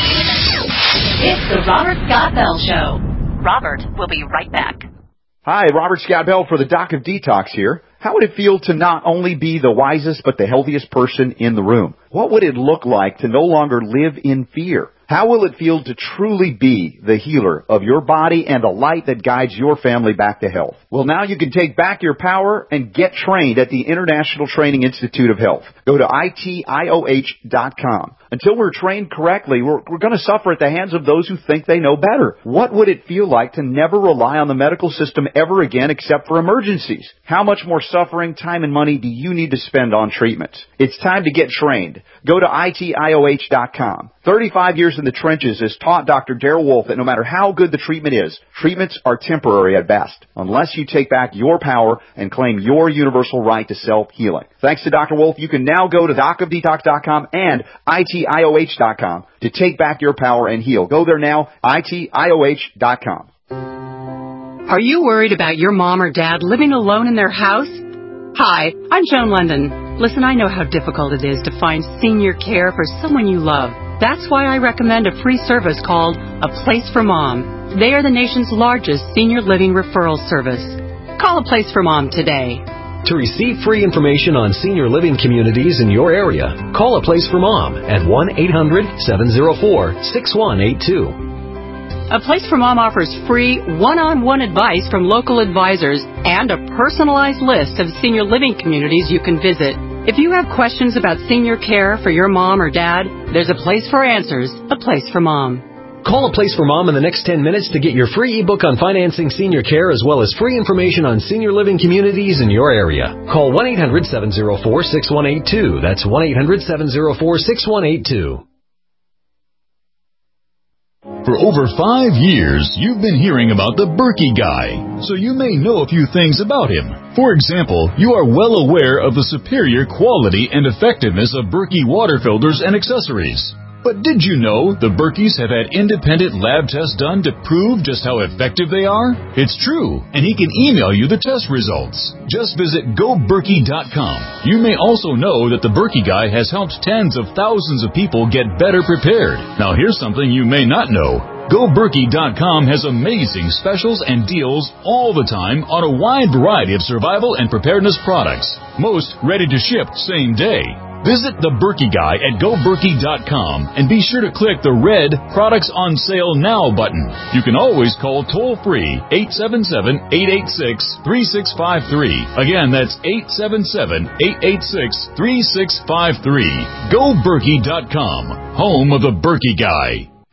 It's the Robert Scott Bell Show. Robert will be right back. Hi, Robert Scott Bell for the Doc of Detox here. How would it feel to not only be the wisest but the healthiest person in the room? What would it look like to no longer live in fear? How will it feel to truly be the healer of your body and the light that guides your family back to health? Well, now you can take back your power and get trained at the International Training Institute of Health. Go to ITIOH.com. Until we're trained correctly, we're going to suffer at the hands of those who think they know better. What would it feel like to never rely on the medical system ever again except for emergencies? How much more suffering, time, and money do you need to spend on treatments? It's time to get trained. Go to ITIOH.com. 35 years in the trenches has taught Dr. Darrell Wolfe that no matter how good the treatment is, treatments are temporary at best, unless you take back your power and claim your universal right to self-healing. Thanks to Dr. Wolfe, you can now go to docofdetox.com and ITIOH.com to take back your power and heal. Go there now, ITIOH.com. Are you worried about your mom or dad living alone in their house? Hi, I'm Joan London. Listen, I know how difficult it is to find senior care for someone you love. That's why I recommend a free service called A Place for Mom. They are the nation's largest senior living referral service. Call A Place for Mom today. To receive free information on senior living communities in your area, call A Place for Mom at 1-800-704-6182. A Place for Mom offers free one-on-one advice from local advisors and a personalized list of senior living communities you can visit. If you have questions about senior care for your mom or dad, there's a place for answers, A Place for Mom. Call A Place for Mom in the next 10 minutes to get your free ebook on financing senior care as well as free information on senior living communities in your area. Call 1-800-704-6182. That's 1-800-704-6182. For over 5 years, you've been hearing about the Berkey Guy, so you may know a few things about him. For example, you are well aware of the superior quality and effectiveness of Berkey water filters and accessories. But did you know the Berkeys have had independent lab tests done to prove just how effective they are? It's true, and he can email you the test results. Just visit GoBerkey.com. You may also know that the Berkey Guy has helped tens of thousands of people get better prepared. Now here's something you may not know. GoBerkey.com has amazing specials and deals all the time on a wide variety of survival and preparedness products. Most ready to ship same day. Visit the Berkey Guy at GoBerkey.com and be sure to click the red Products on Sale Now button. You can always call toll-free 877-886-3653. Again, that's 877-886-3653. GoBerkey.com, home of the Berkey Guy.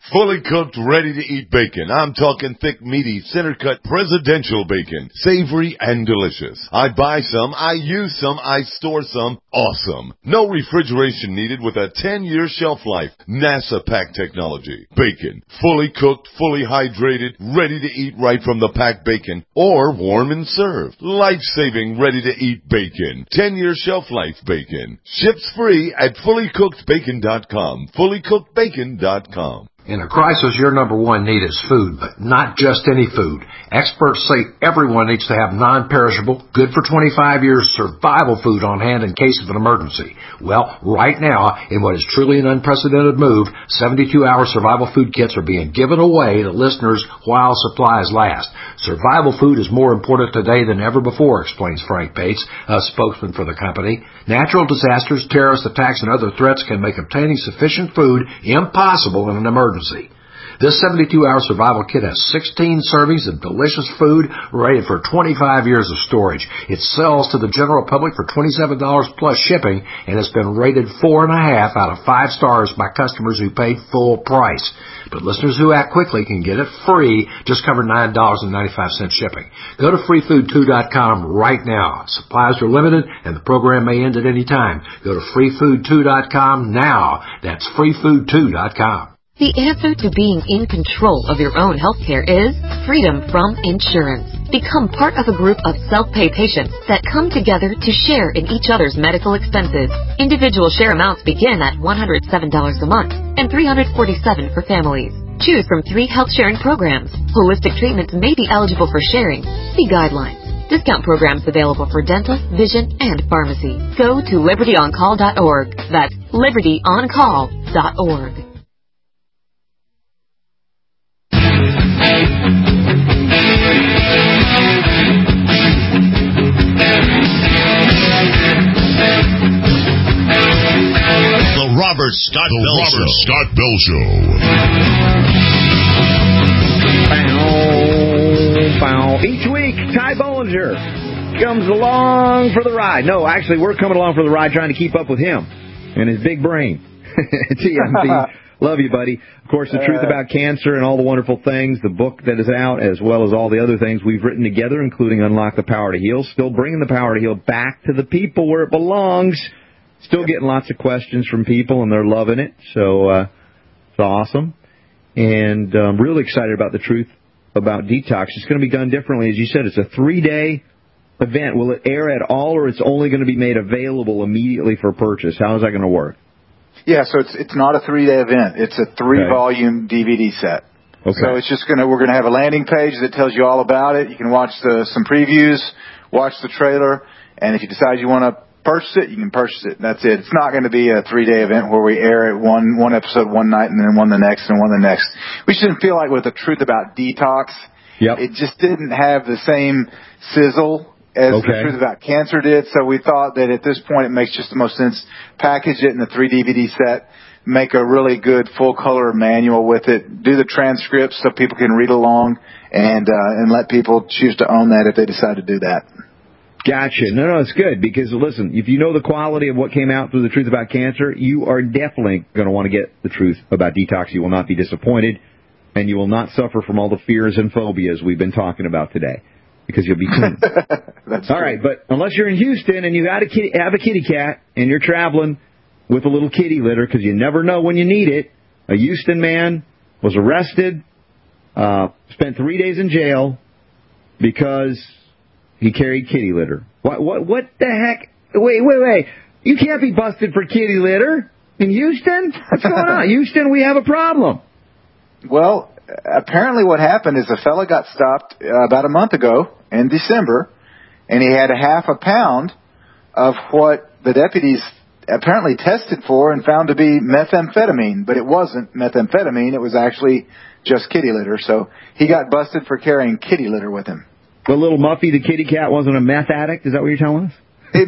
Fully cooked, ready-to-eat bacon. I'm talking thick, meaty, center-cut presidential bacon. Savory and delicious. I buy some, I use some, I store some. Awesome. No refrigeration needed with a 10-year shelf life. NASA pack technology. Bacon. Fully cooked, fully hydrated, ready to eat right from the packed bacon. Or warm and served. Life-saving, ready-to-eat bacon. 10-year shelf life bacon. Ships free at fullycookedbacon.com. Fullycookedbacon.com. In a crisis, your number one need is food, but not just any food. Experts say everyone needs to have non-perishable, good for 25 years survival food on hand in case of an emergency. Well, right now, in what is truly an unprecedented move, 72-hour survival food kits are being given away to listeners while supplies last. Survival food is more important today than ever before, explains Frank Bates, a spokesman for the company. Natural disasters, terrorist attacks, and other threats can make obtaining sufficient food impossible in an emergency. This 72-hour survival kit has 16 servings of delicious food rated for 25 years of storage. It sells to the general public for $27 plus shipping and has been rated 4.5 out of 5 stars by customers who paid full price. But listeners who act quickly can get it free, just cover $9.95 shipping. Go to freefood2.com right now. Supplies are limited and the program may end at any time. Go to freefood2.com now. That's freefood2.com. The answer to being in control of your own health care is freedom from insurance. Become part of a group of self-pay patients that come together to share in each other's medical expenses. Individual share amounts begin at $107 a month and $347 for families. Choose from 3 health sharing programs. Holistic treatments may be eligible for sharing. See guidelines. Discount programs available for dental, vision, and pharmacy. Go to libertyoncall.org. That's libertyoncall.org. Robert Scott Bell Show. Each week, Ty Bollinger comes along for the ride. No, actually, we're coming along for the ride trying to keep up with him and his big brain. TMB. Love you, buddy. Of course, The Truth About Cancer and All the Wonderful Things, the book that is out, as well as all the other things we've written together, including Unlock the Power to Heal. Still bringing the power to heal back to the people where it belongs. Still getting lots of questions from people, and they're loving it. So it's awesome. And I'm really excited about The Truth About Detox. It's going to be done differently. As you said, it's a 3-day event. Will it air at all, or it's only going to be made available immediately for purchase? How is that going to work? Yeah, so it's not a 3-day event. It's a 3-volume DVD set. Okay. So it's just we're gonna have a landing page that tells you all about it. You can watch some previews, watch the trailer, and if you decide you want to purchase it, you can purchase it. That's it. It's not going to be a 3-day event where we air it one episode one night and then one the next and one the next. We just didn't feel like with The Truth About Detox, it just didn't have the same sizzle as The Truth About Cancer did. So we thought that at this point it makes just the most sense. Package it in a 3-DVD set, make a really good full-color manual with it, do the transcripts so people can read along, and let people choose to own that if they decide to do that. Gotcha. No, it's good because, listen, if you know the quality of what came out through The Truth About Cancer, you are definitely going to want to get The Truth About Detox. You will not be disappointed, and you will not suffer from all the fears and phobias we've been talking about today because you'll be clean. All right, but unless you're in Houston and you have a kitty cat and you're traveling with a little kitty litter because you never know when you need it, a Houston man was arrested, spent 3 days in jail because he carried kitty litter. What the heck? Wait. You can't be busted for kitty litter in Houston? What's going on? Houston, we have a problem. Well, apparently what happened is a fella got stopped about a month ago in December, and he had a half a pound of what the deputies apparently tested for and found to be methamphetamine, but it wasn't methamphetamine. It was actually just kitty litter. So he got busted for carrying kitty litter with him. The little Muffy, the kitty cat, wasn't a meth addict? Is that what you're telling us?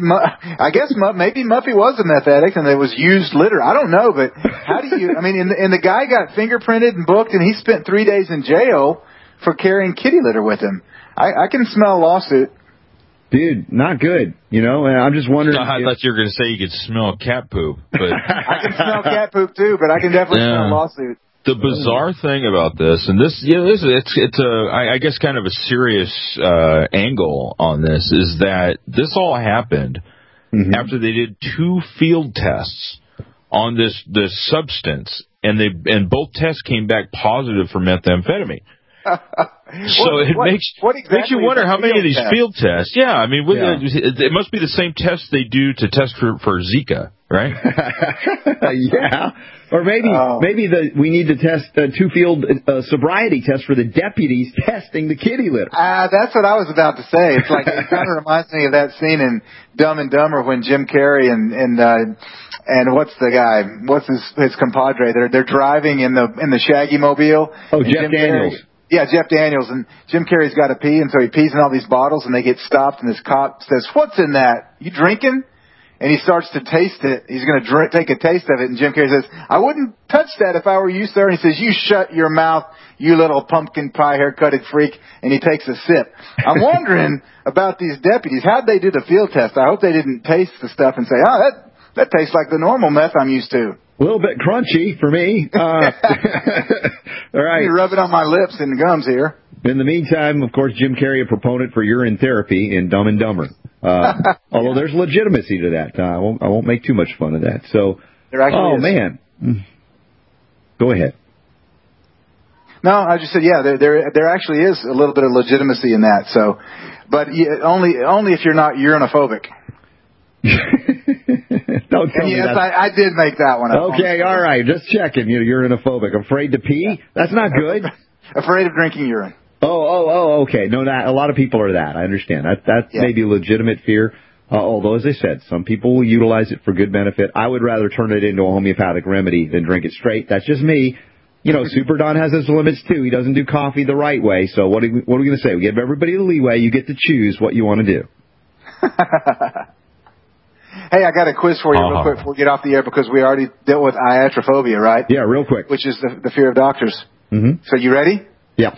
I guess maybe Muffy was a meth addict and it was used litter. I don't know, but how do you... I mean, and the guy got fingerprinted and booked, and he spent 3 days in jail for carrying kitty litter with him. I can smell a lawsuit. Dude, not good. You know, I'm just wondering... I thought you were going to say you could smell cat poop. But I can smell cat poop, too, but I can definitely smell a lawsuit. The bizarre thing about this, and it's I guess kind of a serious angle on this, is that this all happened after they did 2 field tests on this substance, and both tests came back positive for methamphetamine. So it makes you wonder how many of these field tests. Yeah, I mean, it must be the same test they do to test for Zika, right? Yeah, or maybe we need to test 2 field sobriety tests for the deputies testing the kitty litter. That's what I was about to say. It's like it kind of reminds me of that scene in Dumb and Dumber when Jim Carrey and what's the guy? What's his compadre? They're driving in the Shaggy Mobile. Oh, Jeff Daniels. Yeah, Jeff Daniels, and Jim Carrey's got to pee, and so he pees in all these bottles, and they get stopped, and this cop says, "What's in that? You drinking?" And he starts to taste it. He's going to take a taste of it, and Jim Carrey says, "I wouldn't touch that if I were you, sir." And he says, "You shut your mouth, you little pumpkin pie haircutted freak." And he takes a sip. I'm wondering about these deputies. How'd they do the field test? I hope they didn't taste the stuff and say, "Oh, that tastes like the normal meth I'm used to." A little bit crunchy for me. All right. You rub it on my lips and gums here. In the meantime, of course, Jim Carrey, a proponent for urine therapy in Dumb and Dumber. Although there's legitimacy to that. I won't make too much fun of that. So, man. Go ahead. No, I just said, there actually is a little bit of legitimacy in that. So, but only if you're not urinophobic. Don't tell me that. I did make that one up. Okay, all right. Just checking. You're urinophobic. Afraid to pee? That's not good. Afraid of drinking urine. Oh, okay. No, a lot of people are that. I understand. That's maybe a legitimate fear. Although, as I said, some people will utilize it for good benefit. I would rather turn it into a homeopathic remedy than drink it straight. That's just me. Super Don has his limits, too. He doesn't do coffee the right way. So what are we going to say? We give everybody the leeway. You get to choose what you want to do. Hey, I got a quiz for you real quick before we get off the air, because we already dealt with iatrophobia, right? Yeah, real quick. Which is the fear of doctors. Mm-hmm. So you ready? Yeah.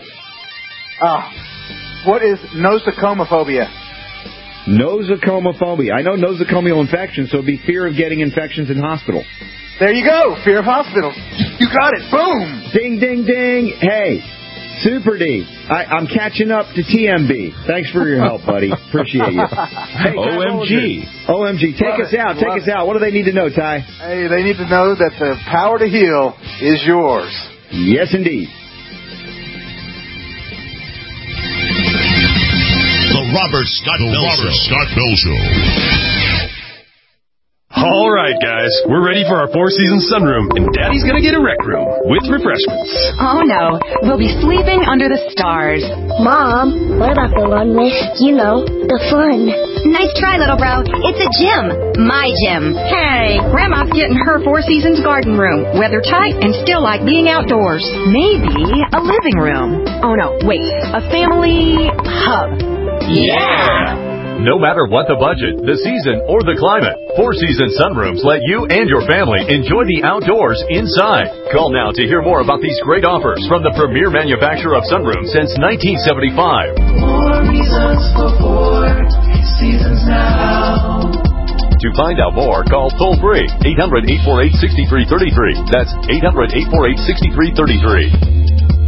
What is nosocomophobia? Nosocomophobia. I know nosocomial infection, so it'd be fear of getting infections in hospital. There you go. Fear of hospitals. You got it. Boom. Ding, ding, ding. Hey, Super D, I'm catching up to TMB. Thanks for your help, buddy. Appreciate you. Hey, OMG. Take us out. What do they need to know, Ty? Hey, they need to know that the power to heal is yours. Yes, indeed. The Robert Scott Bell Show. All right, guys, we're ready for our 4-season sunroom, and Daddy's gonna get a rec room with refreshments. Oh, no. We'll be sleeping under the stars. Mom, what about the one with, the fun? Nice try, little bro. It's a gym. My gym. Hey, Grandma's getting her 4 Seasons garden room. Weather tight and still like being outdoors. Maybe a living room. Oh, no, wait. A family hub. Yeah! No matter what the budget, the season, or the climate, 4-season sunrooms let you and your family enjoy the outdoors inside. Call now to hear more about these great offers from the premier manufacturer of sunrooms since 1975. 4 reasons for 4 seasons now. To find out more, call toll-free 800-848-6333. That's 800-848-6333.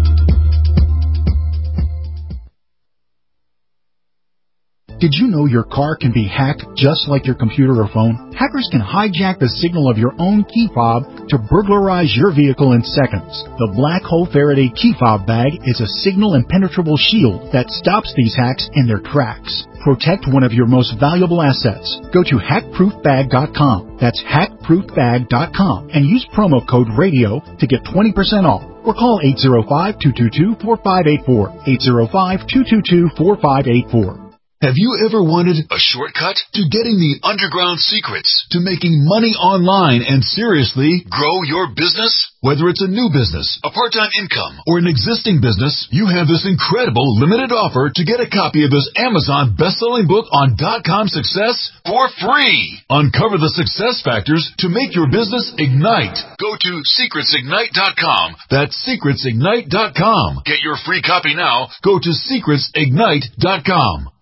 Did you know your car can be hacked just like your computer or phone? Hackers can hijack the signal of your own key fob to burglarize your vehicle in seconds. The Black Hole Faraday key fob bag is a signal impenetrable shield that stops these hacks in their tracks. Protect one of your most valuable assets. Go to hackproofbag.com. That's hackproofbag.com and use promo code RADIO to get 20% off. Or call 805-222-4584. 805-222-4584. Have you ever wanted a shortcut to getting the underground secrets to making money online and seriously grow your business? Whether it's a new business, a part-time income, or an existing business, you have this incredible limited offer to get a copy of this Amazon best-selling book on .com success for free. Uncover the success factors to make your business ignite. Go to secretsignite.com. That's secretsignite.com. Get your free copy now. Go to secretsignite.com.